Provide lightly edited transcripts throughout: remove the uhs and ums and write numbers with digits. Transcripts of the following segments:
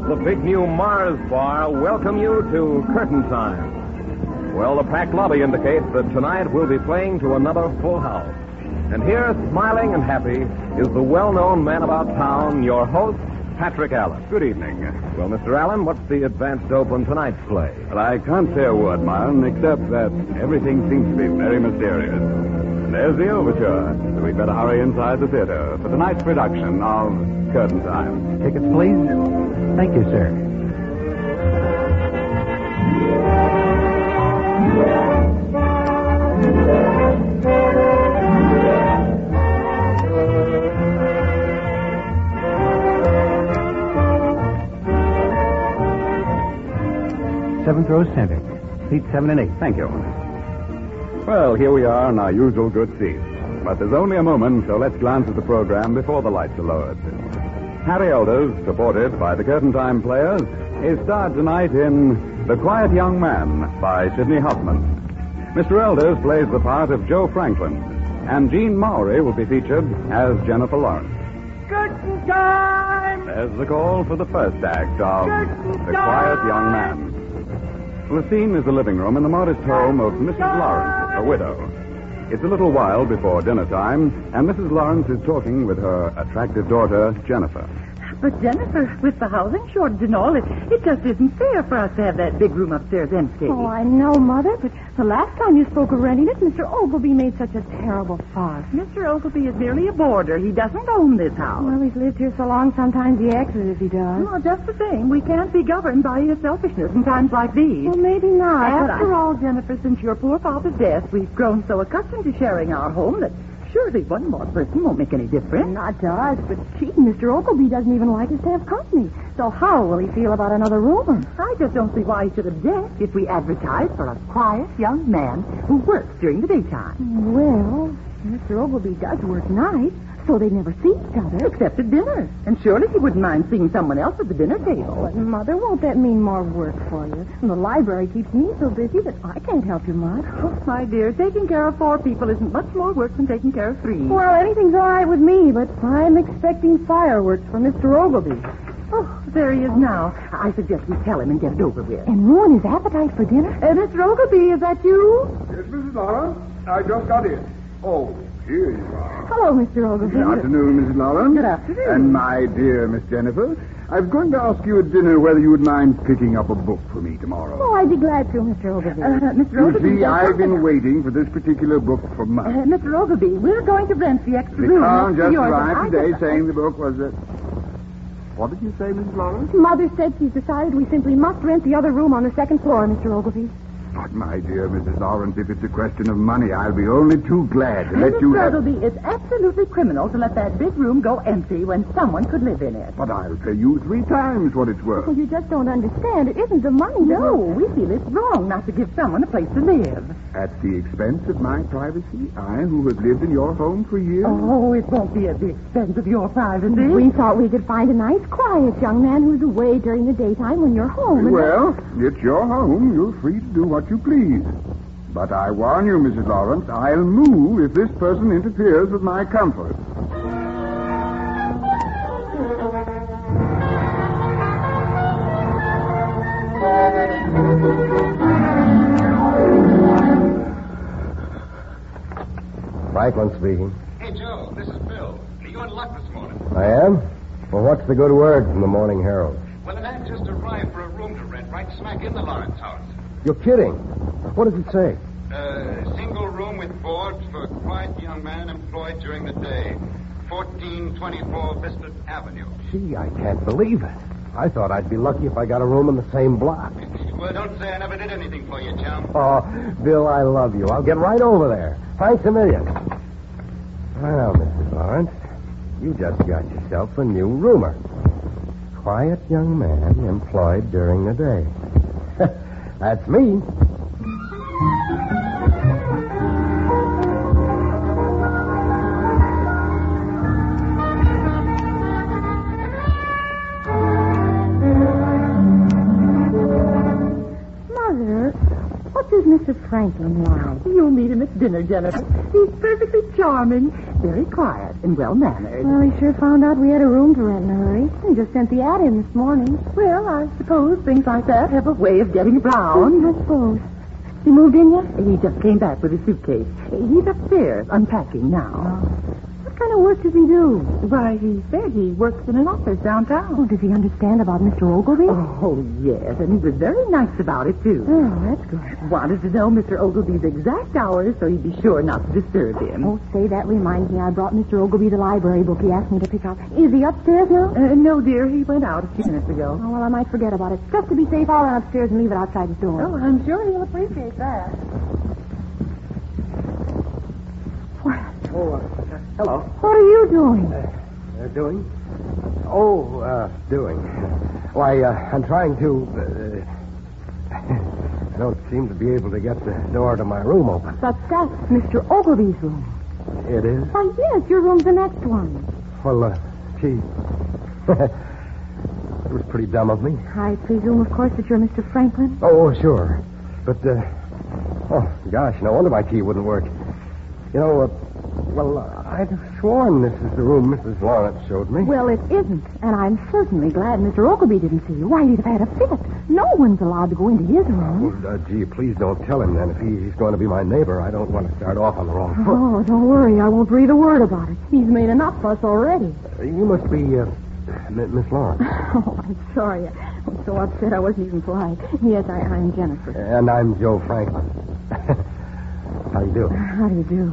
the big new Mars Bar welcome you to Curtain Time. Well, the packed lobby indicates that tonight we'll be playing to another full house. And here, smiling and happy, is the well-known man about town, your host, Patrick Allen. Good evening. Well, Mr. Allen, what's the advance dope on tonight's play? Well, I can't say a word, Myron, except that everything seems to be very mysterious. And there's the overture, so we'd better hurry inside the theater for tonight's production of Curtain Time. Tickets, please. Thank you, sir. Seventh row center. Seats 7 and 8. Thank you. Well, here we are in our usual good seats. But there's only a moment, so let's glance at the program before the lights are lowered. Harry Elders, supported by the Curtain Time Players, is starred tonight in The Quiet Young Man by Sidney Huffman. Mr. Elders plays the part of Joe Franklin, and Jean Mowry will be featured as Jennifer Lawrence. Curtain time! There's the call for the first act of The Quiet Young Man. The scene is the living room in the modest home of Mrs. Lawrence, a widow. It's a little while before dinner time, and Mrs. Lawrence is talking with her attractive daughter, Jennifer. But, Jennifer, with the housing shortage and all, it just isn't fair for us to have that big room upstairs empty. Oh, I know, Mother, but the last time you spoke of renting it, Mr. Ogilvy made such a terrible fuss. Mr. Ogilvy is merely a boarder. He doesn't own this house. Well, he's lived here so long, sometimes he acts as if he does. Well, just the same, we can't be governed by his selfishness in times like these. Well, maybe not. After all, Jennifer, since your poor father's death, we've grown so accustomed to sharing our home that surely one more person won't make any difference. Not to us, but gee, Mr. Ogilvy doesn't even like us to have company. So how will he feel about another room? I just don't see why he should object if we advertise for a quiet young man who works during the daytime. Well, Mr. Ogilvy does work nights, so they never see each other. Except at dinner. And surely he wouldn't mind seeing someone else at the dinner table. But, Mother, won't that mean more work for you? And the library keeps me so busy that I can't help you much. Oh, my dear, taking care of 4 people isn't much more work than taking care of 3. Well, anything's all right with me, but I'm expecting fireworks from Mr. Ogilvy. Oh, there he is now. I suggest we tell him and get it over with. And ruin his appetite for dinner? Mr. Ogilvy, is that you? Yes, Mrs. Lawrence. I just got in. Oh, here you are. Hello, Mr. Ogilvy. Good afternoon, Mrs. Lawrence. Good afternoon. And my dear Miss Jennifer, I was going to ask you at dinner whether you would mind picking up a book for me tomorrow. Oh, I'd be glad to, Mr. Ogilvy. Mr. You Ogilvy... see, I've been waiting for this particular book for months. Mr. Ogilvy, we're going to rent the extra The room. car next to just yours, and arrived I today just- saying the book was... What did you say, Mrs. Lawrence? Mother said she's decided we simply must rent the other room on the second floor, Mr. Ogilvy. But, my dear Mrs. Lawrence, if it's a question of money, I'll be only too glad to let you Mr. have... Ogilvy, it's absolutely criminal to let that big room go empty when someone could live in it. But I'll pay you 3 times what it's worth. Well, you just don't understand. It isn't the money that No, we're- we feel it's wrong not to give someone a place to live. At the expense of my privacy? I, who have lived in your home for years? Oh, it won't be at the expense of your privacy. We thought we could find a nice, quiet young man who's away during the daytime when you're home. and Well, it's your home. You're free to do what you please. But I warn you, Mrs. Lawrence, I'll move if this person interferes with my comfort. Franklin speaking. Hey, Joe, this is Bill. Are you in luck this morning? I am? Well, what's the good word from the Morning Herald? Well, an ad just arrived for a room to rent right smack in the Lawrence house. You're kidding. What does it say? Single room with board for a quiet young man employed during the day. 1424 Vista Avenue. Gee, I can't believe it. I thought I'd be lucky if I got a room in the same block. Well, don't say I never did anything for you, chum. Oh, Bill, I love you. I'll get right over there. Thanks a million. Well, Mrs. Lawrence, you just got yourself a new roomer. Quiet young man employed during the day. That's me. Mother, what's What does Mr. Franklin like? You'll meet him at dinner, Jennifer. He's perfectly charming, very quiet and well-mannered. Well, he sure found out we had a room to rent in a hurry. He just sent the ad in this morning. Well, I suppose things like that have a way of getting around. I suppose. He moved in yet? He just came back with his suitcase. He's upstairs unpacking now. What kind of work does he do? Why, he said he works in an office downtown. Oh, does he understand about Mr. Ogilvy? Oh, yes, and he was very nice about it, too. Oh, that's good. Wanted to know Mr. Ogilvy's exact hours so he'd be sure not to disturb him. Oh, say, that reminds me. I brought Mr. Ogilvy the library book he asked me to pick up. Is he upstairs now? No, dear, he went out a few minutes ago. Oh, well, I might forget about it. Just to be safe, I'll run upstairs and leave it outside his door. Oh, I'm sure he'll appreciate that. Oh, hello. What are you doing? Doing? Doing. Why, I'm trying to... I don't seem to be able to get the door to my room open. But that's Mr. Ogilvy's room. It is? Why, yes, your room's the next one. Well, gee. That was pretty dumb of me. I presume, of course, that you're Mr. Franklin? Oh, sure. But, oh, gosh, no wonder my key wouldn't work. You know, I'd have sworn this is the room Mrs. Lawrence showed me. Well, it isn't, and I'm certainly glad Mr. Ogilvy didn't see you. Why, he'd have had a fit. No one's allowed to go into his room. Oh, gee, please don't tell him then. If he's going to be my neighbor, I don't want to start off on the wrong foot. Oh, don't worry. I won't breathe a word about it. He's made enough fuss already. You must be, Miss Lawrence. Oh, I'm sorry. I'm so upset I wasn't even polite. Yes, I'm Jennifer. And I'm Joe Franklin. How you do? How do you do?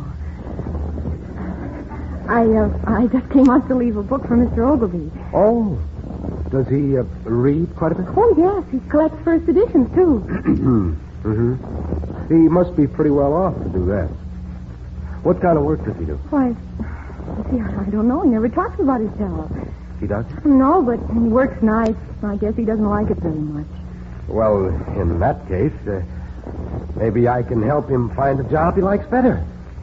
I just came out to leave a book for Mr. Ogilvy. Oh, does he read quite a bit? Oh, yes. He collects first editions, too. Mm-hmm. He must be pretty well off to do that. What kind of work does he do? Why, see, I don't know. He never talks about his job. He does? No, but he works nights. I guess he doesn't like it very much. Well, in that case, maybe I can help him find a job he likes better.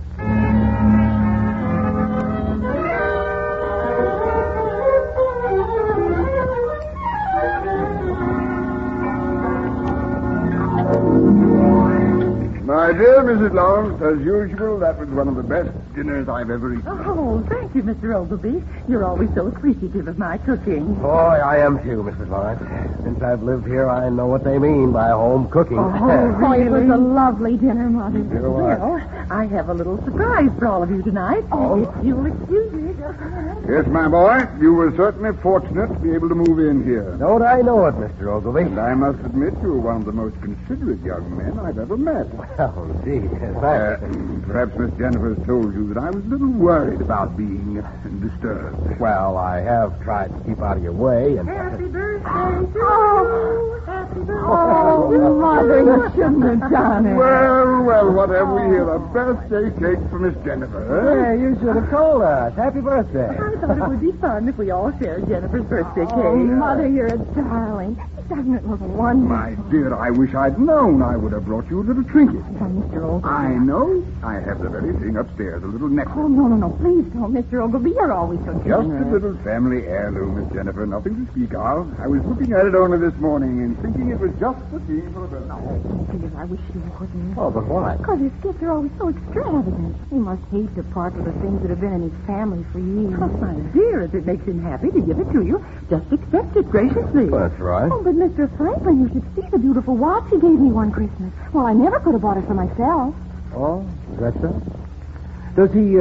My dear Mrs. Lawrence, as usual, that was one of the best dinners I've ever eaten. Oh, thank you, Mr. Ogilvy. You're always so appreciative of my cooking. Boy, I am too, Mrs. Lawrence. Since I've lived here, I know what they mean by home cooking. Oh, it was a lovely dinner, Mother. Well, I have a little surprise for all of you tonight. Oh. If you'll excuse me just a minute. Yes, my boy, you were certainly fortunate to be able to move in here. Don't I know it, Mr. Ogilvy? And I must admit you're one of the most considerate young men I've ever met. Oh, gee, thanks. Perhaps Miss Jennifer's told you that I was a little worried about being disturbed. Well, I have tried to keep out of your way, and... Happy birthday to you. Happy birthday. Oh, Mother, you shouldn't have done it. Well, what have we here? A birthday cake for Miss Jennifer, Hey, you should have told us. Happy birthday. I thought it would be fun if we all shared Jennifer's birthday cake. Oh, Mother, you're a darling. Doesn't it look wonderful? My dear, I wish I'd known. I would have brought you a little trinket. Oh, Mr. Ogilvy. I know. I have the very thing upstairs, a little necklace. Oh, no. Please don't, Mr. Ogilvy. You're always so Just generous. a little family heirloom, Miss Jennifer. Nothing to speak of. I was looking at it only this morning and thinking it was just the thing for a birthday. Oh, dear, I wish you wouldn't. Oh, but why? Because his gifts are always so extravagant. He must hate to part with the things that have been in his family for years. Oh, my dear, if it makes him happy to give it to you, just accept it graciously. Well, that's right. Oh, but Mr. Franklin, you should see the beautiful watch he gave me one Christmas. Well, I never could have bought it for myself. Oh, is that so? Does he,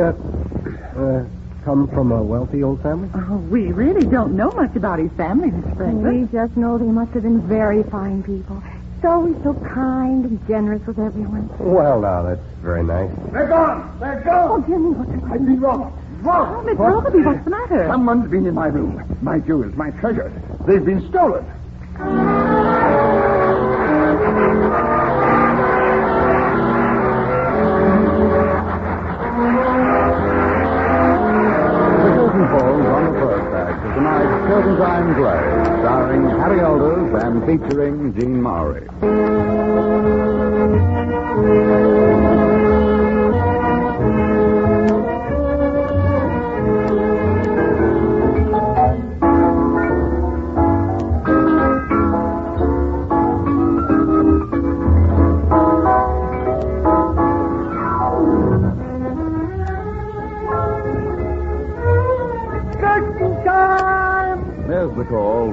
come from a wealthy old family? Oh, we really don't know much about his family, Miss Franklin. We just know they must have been very fine people. Always so kind and generous with everyone. Well, now, that's very nice. They're gone! They're gone! Oh, Jimmy, what's I've been wrong. Oh, Miss Ogilvy, what's the matter? Someone's been in my room. My jewels, my treasures. They've been stolen. The curtain falls on the first act of tonight's Curtain Time play, starring Harry Elders and featuring Jean Maury.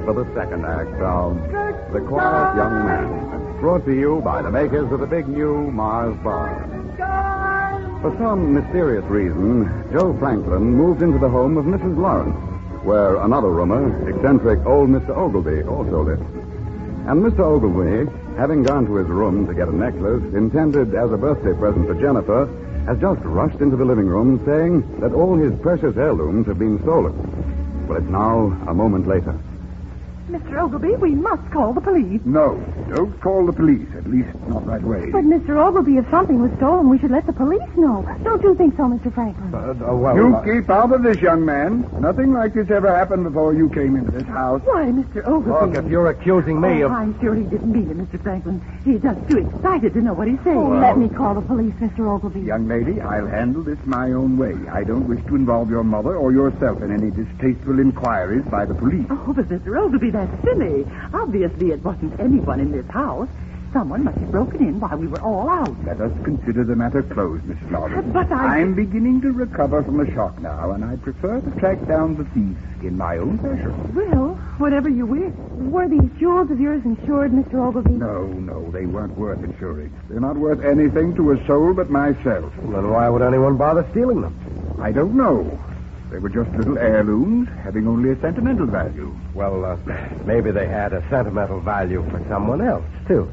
for the second act of The Quiet Young Man, brought to you by the makers of the big new Mars Bar. For some mysterious reason, Joe Franklin moved into the home of Mrs. Lawrence, where another roomer, eccentric old Mr. Ogilvy, also lived. And Mr. Ogilvy, having gone to his room to get a necklace intended as a birthday present for Jennifer, has just rushed into the living room saying that all his precious heirlooms have been stolen. But it's now a moment later. Mr. Ogilvy, we must call the police. No, don't call the police, at least not right away. But, Mr. Ogilvy, if something was stolen, we should let the police know. Don't you think so, Mr. Franklin? You keep out of this, young man. Nothing like this ever happened before you came into this house. Why, Mr. Ogilvy? Look, if you're accusing me of... I'm sure he didn't mean it, Mr. Franklin. He's just too excited to know what he's saying. Oh, let me call the police, Mr. Ogilvy. Young lady, I'll handle this my own way. I don't wish to involve your mother or yourself in any distasteful inquiries by the police. Oh, but Mr. Ogilvy, that's silly. Obviously, it wasn't anyone in this house. Someone must have broken in while we were all out. Let us consider the matter closed, Mrs. Lawrence. But I'm beginning to recover from the shock now, and I prefer to track down the thief in my own fashion. Well, whatever you wish. Were these jewels of yours insured, Mr. Ogilvy? No, they weren't worth insuring. They're not worth anything to a soul but myself. Then why would anyone bother stealing them? I don't know. They were just little heirlooms, having only a sentimental value. Well, maybe they had a sentimental value for someone else, too.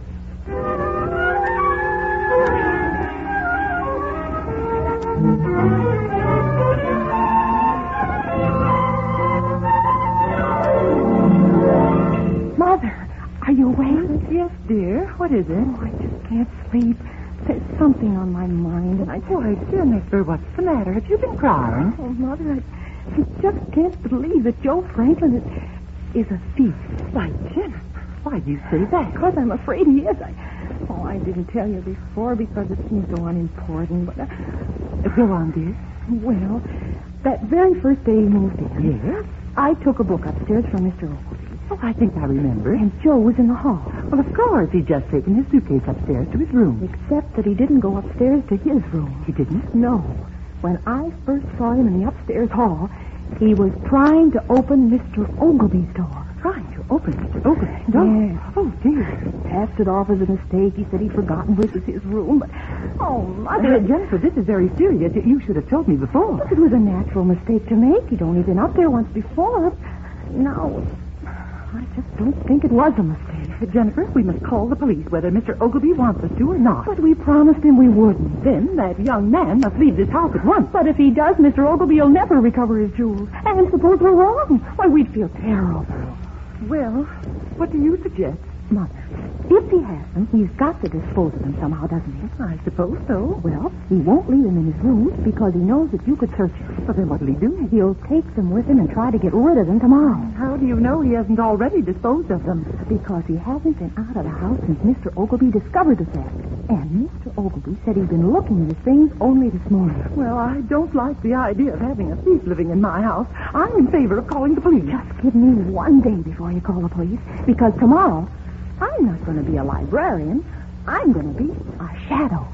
Mother, are you awake? Yes, dear. What is it? Oh, I just can't sleep. There's something on my mind, and I... Why, Jennifer, what's the matter? Have you been crying? Oh, Mother, I just can't believe that Joe Franklin is a thief. Why, Jennifer, why do you say that? Because I'm afraid he is. I didn't tell you before because it seems so unimportant, but... Go on, dear. Well, that very first day he moved in... Yes? I took a book upstairs from Mr. Ogilvy. Oh, I think I remember. And Joe was in the hall. Well, of course, he'd just taken his suitcase upstairs to his room. Except that he didn't go upstairs to his room. He didn't? No. When I first saw him in the upstairs hall, he was trying to open Mr. Ogilvy's door. Trying to open Mr. Ogilvy's door? Yes. Oh, dear. He passed it off as a mistake. He said he'd forgotten this was his room, but... Oh, Mother... Jennifer, this is very serious. You should have told me before. But it was a natural mistake to make. He'd only been up there once before. Now... I just don't think it was a mistake. Jennifer, we must call the police whether Mr. Ogilvy wants us to or not. But we promised him we wouldn't. Then that young man must leave this house at once. But if he does, Mr. Ogilvy will never recover his jewels. And suppose we're wrong. Why, we'd feel terrible. Well, what do you suggest? Mother, if he has them, he's got to dispose of them somehow, doesn't he? I suppose so. Well, he won't leave them in his room because he knows that you could search them. But then what'll he do? He'll take them with him and try to get rid of them tomorrow. How do you know he hasn't already disposed of them? Because he hasn't been out of the house since Mr. Ogilvy discovered the theft. And Mr. Ogilvy said he'd been looking at his things only this morning. Well, I don't like the idea of having a thief living in my house. I'm in favor of calling the police. Just give me one day before you call the police, because tomorrow I'm not going to be a librarian. I'm going to be a shadow.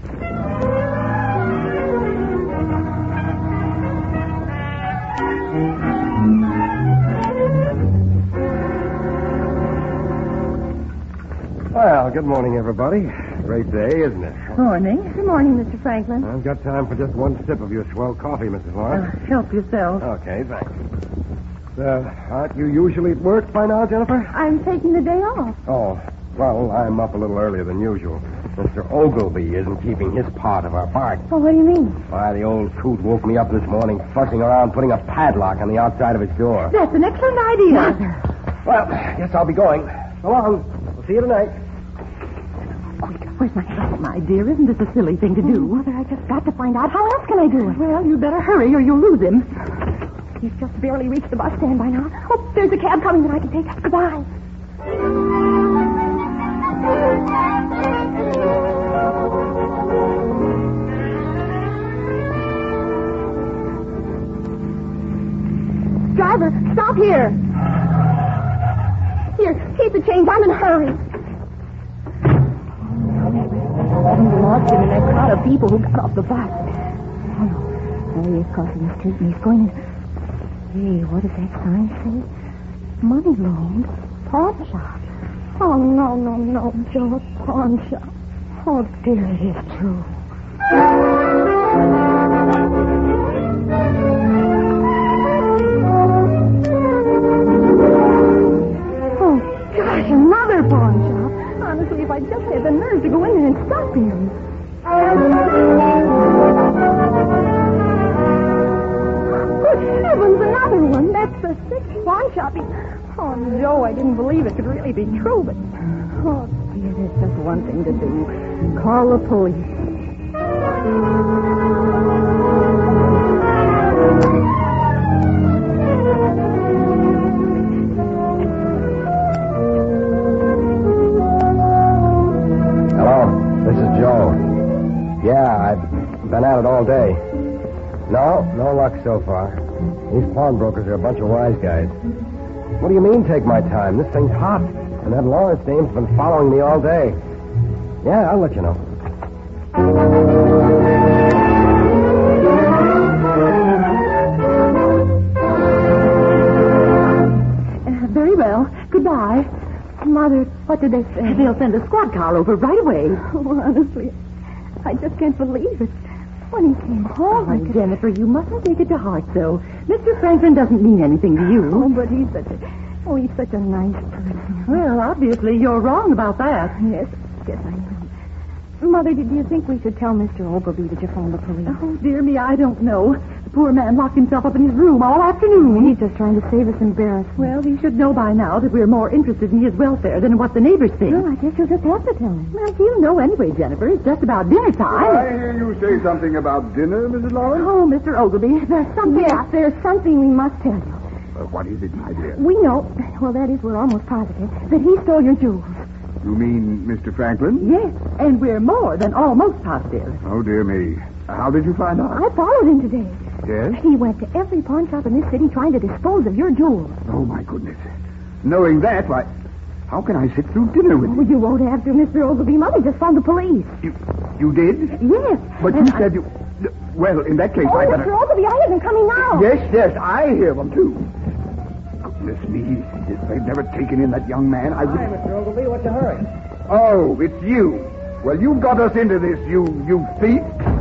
Well, good morning, everybody. Great day, isn't it? Morning. Good morning, Mr. Franklin. I've got time for just one sip of your swell coffee, Mrs. Lawrence. Help yourself. Okay, thanks. Aren't you usually at work by now, Jennifer? I'm taking the day off. Oh, well, I'm up a little earlier than usual. Mr. Ogilvy isn't keeping his part of our bargain. Well, what do you mean? Why, the old coot woke me up this morning fussing around putting a padlock on the outside of his door. That's an excellent idea. Mother. Well, guess I'll be going. So long. We'll see you tonight. Quick, where's my hat? Oh, my dear, isn't this a silly thing to do? Mother, I just got to find out. How else can I do it? Well, you better hurry or you'll lose him. He's just barely reached the bus stand by now. Oh, there's a cab coming that I can take. Goodbye. Driver, stop here. Here, keep the change. I'm in a hurry. We lost him in that crowd of people who got off the bus. Oh, no. There he is crossing the street, and he's going in. Hey, what does that sign say? Money loaned? Pawn shop? Oh, no, Joe. Pawn shop. Oh, dear, it is true. Oh, gosh, another pawn shop. Honestly, if I just had the nerve to go in there and stop him. Good heavens, another one. That's the sixth pawn shop. Oh, Joe, I didn't believe it could really be true, but... Oh, dear, there's just one thing to do. Call the police. Hello, this is Joe. Yeah, I've been at it all day. No luck so far. These pawnbrokers are a bunch of wise guys. What do you mean, take my time? This thing's hot. And that Lawrence dame's been following me all day. Yeah, I'll let you know. Very well. Goodbye. Mother, what did they say? They'll send a squad car over right away. Oh, honestly, I just can't believe it. When he came home, I could... Jennifer, you mustn't take it to heart, though. Mr. Franklin doesn't mean anything to you. Oh, but he's such a nice person. Well, obviously, you're wrong about that. Yes, I know. Mother, did you think we should tell Mr. Ogilvy that you phoned the police? Oh, dear me, I don't know. The poor man locked himself up in his room all afternoon. He's just trying to save us embarrassment. Well, he should know by now that we're more interested in his welfare than in what the neighbors think. Well, I guess you'll just have to tell him. Well, he'll know anyway, Jennifer. It's just about dinner time. I hear you say something about dinner, Mrs. Lawrence. Oh, Mr. Ogilvy, there's something... Yes, there's something we must tell you. What is it, my dear? We know, well, that is, we're almost positive, that he stole your jewels. You mean Mr. Franklin? Yes, and we're more than almost positive. Oh, dear me. How did you find out? I followed him today. Yes? He went to every pawn shop in this city trying to dispose of your jewels. Oh, my goodness. Knowing that, why, how can I sit through dinner with Oh, you? you won't have to, Mr. Ogilvy. Mother just phoned the police. You did? Yes. But you said you... Well, in that case, I better... Mr. Ogilvy, I hear them coming now. Yes, I hear them, too. Goodness me, if they'd never taken in that young man, I would... Hi, Mr. Ogilvy. What's the hurry? Oh, it's you. Well, you got us into this, you thief.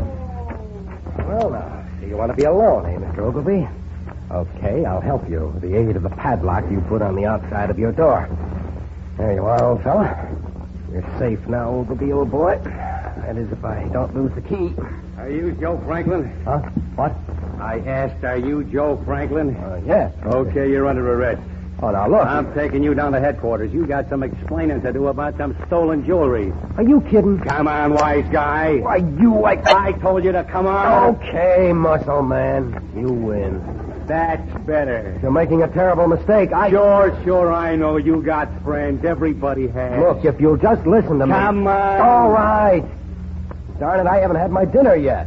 Well, now, so you want to be alone, eh, Mr. Ogilvy? Okay, I'll help you with the aid of the padlock you put on the outside of your door. There you are, old fella. You're safe now, Ogilvy, old boy. That is, if I don't lose the key. Are you Joe Franklin? Huh? What? I asked, are you Joe Franklin? Yes. Okay, you're under arrest. Oh, now, look. I'm taking you down to headquarters. You got some explaining to do about some stolen jewelry. Are you kidding? Come on, wise guy. Why, you I told you to come on. Okay, muscle man. You win. That's better. You're making a terrible mistake. Sure, I know. You got friends. Everybody has. Look, if you'll just listen to me. Come on. All right. Darn it, I haven't had my dinner yet.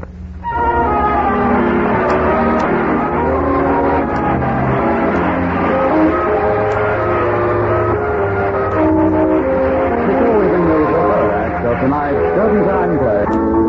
Tonight's Curtain Time play.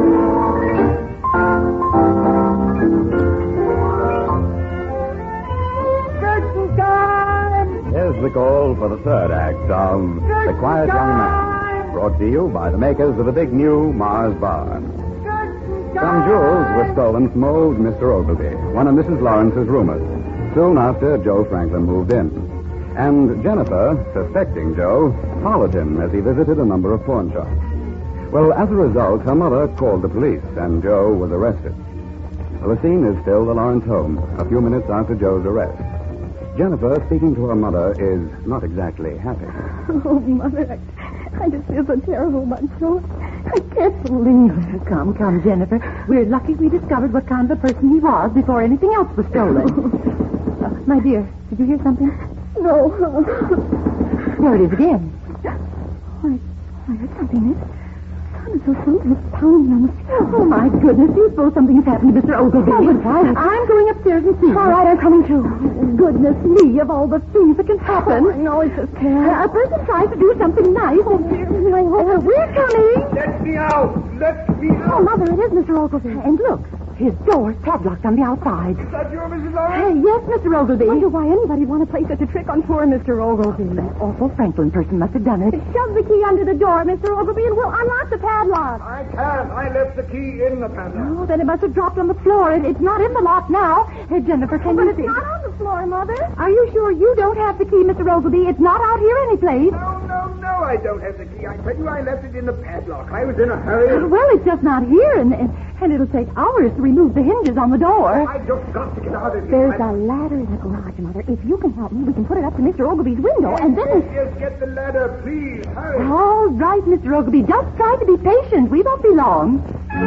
Curtain time! Here's the call for the third act of The Quiet Young Man, brought to you by the makers of the big new Mars Bar. Some jewels were stolen from old Mr. Ogilvy, one of Mrs. Lawrence's roomers, soon after Joe Franklin moved in. And Jennifer, suspecting Joe, followed him as he visited a number of pawn shops. Well, as a result, her mother called the police, and Joe was arrested. Well, the scene is still the Lawrence home, a few minutes after Joe's arrest. Jennifer, speaking to her mother, is not exactly happy. Oh, Mother, I just feel so terrible about Joe. I can't believe it. Come, Jennifer. We're lucky we discovered what kind of a person he was before anything else was stolen. My dear, did you hear something? No. There it is again. I heard something. It sounded so something was pounding on the floor. Oh, my goodness. You suppose something's happened to Mr. Ogilvy. Oh, but why? I'm going upstairs and see. All right, I'm coming too. Goodness me, of all the things that can happen. Oh, I know, it's just terrible. A person tries to do something nice. Oh, dear, my We're coming. Let me out! Let me Oh, Mother, it is Mr. Ogilvy. And look, his door's padlocked on the outside. Is that you, Mrs. Lawrence? Yes, Mr. Ogilvy. I wonder why anybody would want to play such a trick on poor Mr. Ogilvy. That awful Franklin person must have done it. Shove the key under the door, Mr. Ogilvy, and we'll unlock the padlock. I can't. I left the key in the padlock. Oh, then it must have dropped on the floor, and it's not in the lock now. Hey, Jennifer, can But you it's see? not on the floor, Mother. Are you sure you don't have the key, Mr. Ogilvy? It's not out here anyplace. No, I don't have the key. I tell you, I left it in the padlock. I was in a hurry. Well, it's just not here, and it'll take hours to remove the hinges on the door. I just got to get out of here. There's a ladder in the garage, Mother. If you can help me, we can put it up to Mr. Ogilvy's window, and then... Yes, get the ladder, please. Hurry. All right, Mr. Ogilvy. Just try to be patient. We won't be long.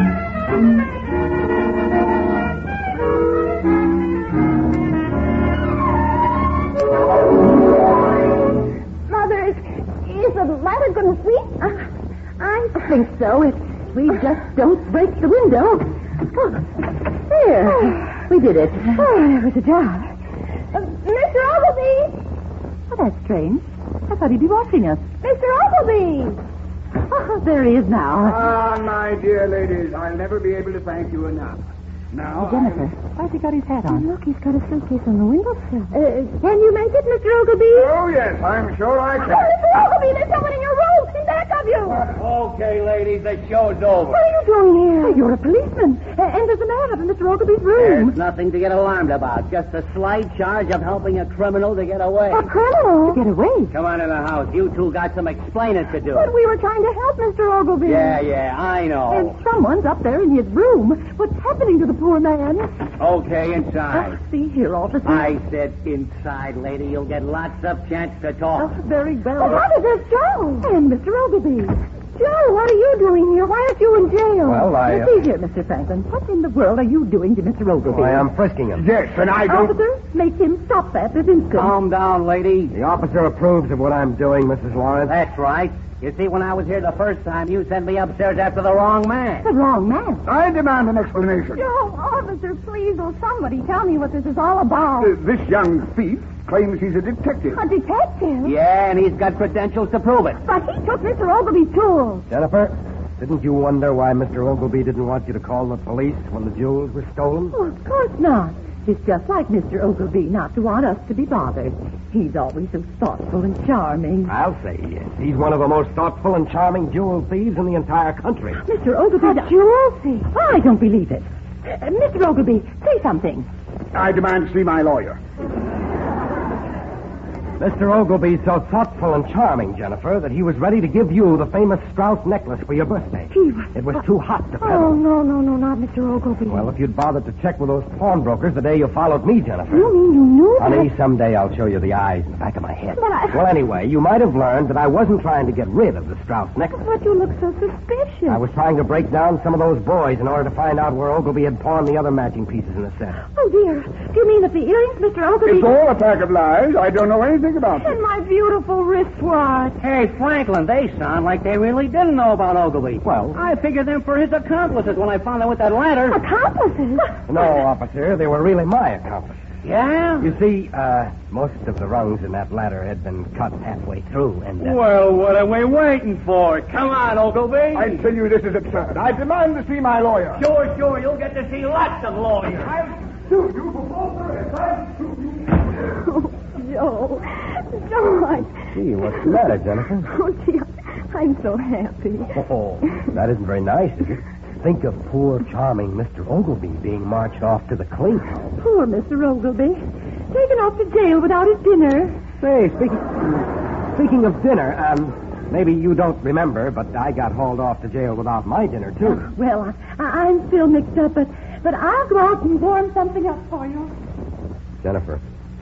Mother, is the ladder going to sweep? I think so. If we just don't break the window. Oh, there. We did it. Oh, it was a job. Mr. Ogilvy! Oh, that's strange. I thought he'd be watching us. Mr. Ogilvy! Oh, there he is now. Ah, my dear ladies, I'll never be able to thank you enough. Now, Jennifer, why's he got his hat on? Look, he's got a suitcase on the windowsill. Can you make it, Mr. Ogilvy? Oh, yes, I'm sure I Oh, can. Mr. Ogilvy, there's someone in your room, in back of you. Okay, ladies, the show's over. What are you doing here? Oh, you're a policeman. And there's a man up in Mr. Ogilvy's room. There's nothing to get alarmed about. Just a slight charge of helping a criminal to get away. A criminal? Get away. Come on in the house. You two got some explaining to do. But we were trying to help Mr. Ogilvy. Yeah, I know. And someone's up there in his room. What's happening to the poor man? Okay, inside. See here, officer. I said inside, lady. You'll get lots of chance to talk. Very well. Oh, Mother, there's Joe. And Mr. Ogilvy. Joe, what are you doing here? Why aren't you in jail? Well, I... See here, Mr. Franklin. What in the world are you doing to Mr. Ogilvy? I am frisking him. Yes, and I don't... Officer, make him stop that this instant. Calm down, lady. The officer approves of what I'm doing, Mrs. Lawrence. That's right. You see, when I was here the first time, you sent me upstairs after the wrong man. The wrong man. I demand an explanation. Joe, officer, please, will somebody tell me what this is all about? This young thief claims he's a detective. A detective? Yeah, and he's got credentials to prove it. But he took Mr. Ogilvy's tools. Jennifer, didn't you wonder why Mr. Ogilvy didn't want you to call the police when the jewels were stolen? Oh, of course not. It's just like Mr. Ogilvy not to want us to be bothered. He's always so thoughtful and charming. I'll say yes. He's one of the most thoughtful and charming jewel thieves in the entire country. Mr. Ogilvy... A jewel thief? I don't believe it. Mr. Ogilvy, say something. I demand to see my lawyer. Mr. Ogilvy's so thoughtful and charming, Jennifer, that he was ready to give you the famous Strauss necklace for your birthday. It was too hot to Oh, peddle. no, not Mr. Ogilvy. Well, if you'd bothered to check with those pawnbrokers the day you followed me, Jennifer. You mean you knew that? Honey, someday I'll show you the eyes in the back of my head. But I- Well, anyway, you might have learned that I wasn't trying to get rid of the Strauss necklace. But you look so suspicious. I was trying to break down some of those boys in order to find out where Ogilvy had pawned the other matching pieces in the set. Oh, dear. Do you mean that the earrings, Mr. Ogilvy... It's all a pack of lies. I don't know anything about And it. my beautiful wristwatch. Hey, Franklin, they sound like they really didn't know about Ogilvy. Well- I figured them for his accomplices when I found them with that ladder. Accomplices? No, officer, they were really my accomplices. Yeah? You see, most of the rungs in that ladder had been cut halfway through, and... Well, what are we waiting for? Come on, Ogilvy. I tell you, this is absurd. I demand to see my lawyer. Sure. You'll get to see lots of lawyers. I'll sue you for false arrest. I'll sue you. Joe. Joe, Gee, what's the matter, Jennifer? Oh, gee, I'm so happy. Oh, that isn't very nice, is it? Think of poor, charming Mr. Ogilvy being marched off to the clink house. Poor Mr. Ogilvy. Taken off to jail without his dinner. Say, speaking of dinner, maybe you don't remember, but I got hauled off to jail without my dinner, too. Well, I'm still mixed up, but I'll go out and warm something up for you. Jennifer,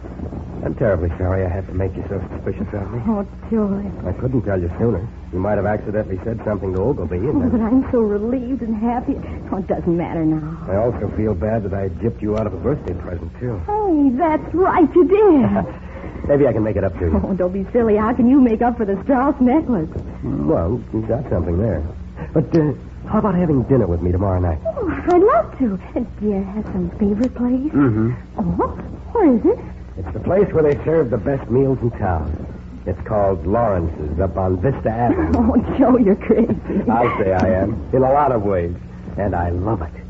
I'm terribly sorry I had to make you so suspicious of me. Oh, Joy. I couldn't tell you sooner. You might have accidentally said something to Ogilvy, and Oh, but then... I'm so relieved and happy. Oh, it doesn't matter now. I also feel bad that I gypped you out of a birthday present, too. Hey, that's right, you did. Maybe I can make it up to you. Oh, don't be silly. How can you make up for the Strauss necklace? Well, you got something there. But how about having dinner with me tomorrow night? Oh, I'd love to. Do you have some favorite place? Mm-hmm. Oh, where is it? It's the place where they serve the best meals in town. It's called Lawrence's up on Vista Avenue. Oh, Joe, you're crazy. I'll say I am, in a lot of ways. And I love it.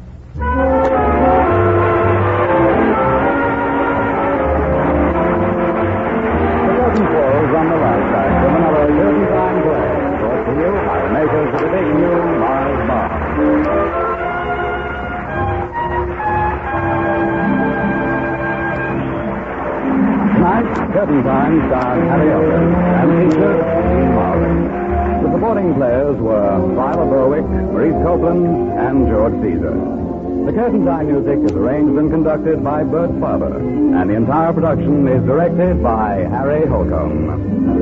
The curtain falls on the last act of another Curtain Time play. Brought to you by the makers of the big new Mars Bar. Tonight, Curtain Time stars Harry Elders and features Dean Marley. The supporting players were Viola Berwick, Maurice Copeland, and George Caesar. The Curtain Time music is arranged and conducted by Bert Farber, and the entire production is directed by Harry Holcomb.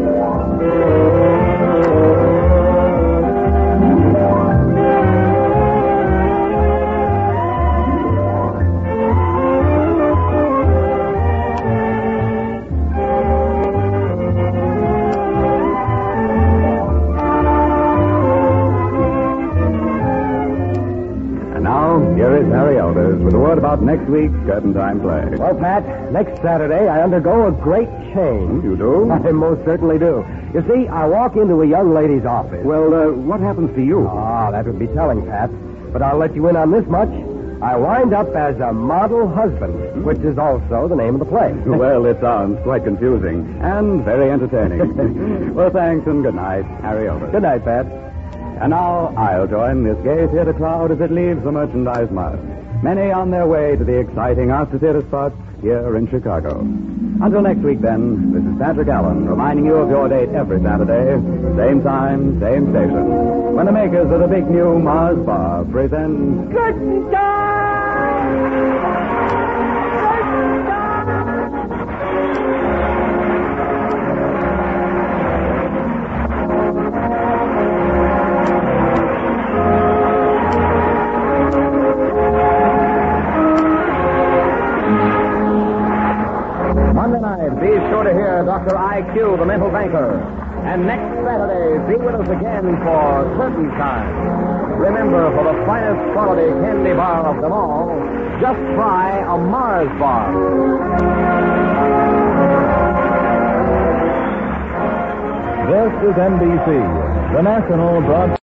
Here is Harry Elders with a word about next week's Curtain Time play. Well, Pat, next Saturday I undergo a great change. You do? I most certainly do. You see, I walk into a young lady's office. Well, what happens to you? Ah, that would be telling, Pat. But I'll let you in on this much. I wind up as a model husband, which is also the name of the play. Well, it sounds quite confusing and very entertaining. Well, thanks and good night, Harry Elders. Good night, Pat. And now I'll join this gay theater crowd as it leaves the merchandise mart. Many on their way to the exciting Arts Theater spots here in Chicago. Until next week, then, this is Patrick Allen reminding you of your date every Saturday, same time, same station, when the makers of the big new Mars Bar present Curtain time! Monday night, be sure to hear Dr. IQ, the mental banker. And next Saturday, be with us again for Curtain Time. Remember, for the finest quality candy bar of them all, just try a Mars bar. This is NBC, the national broadcast.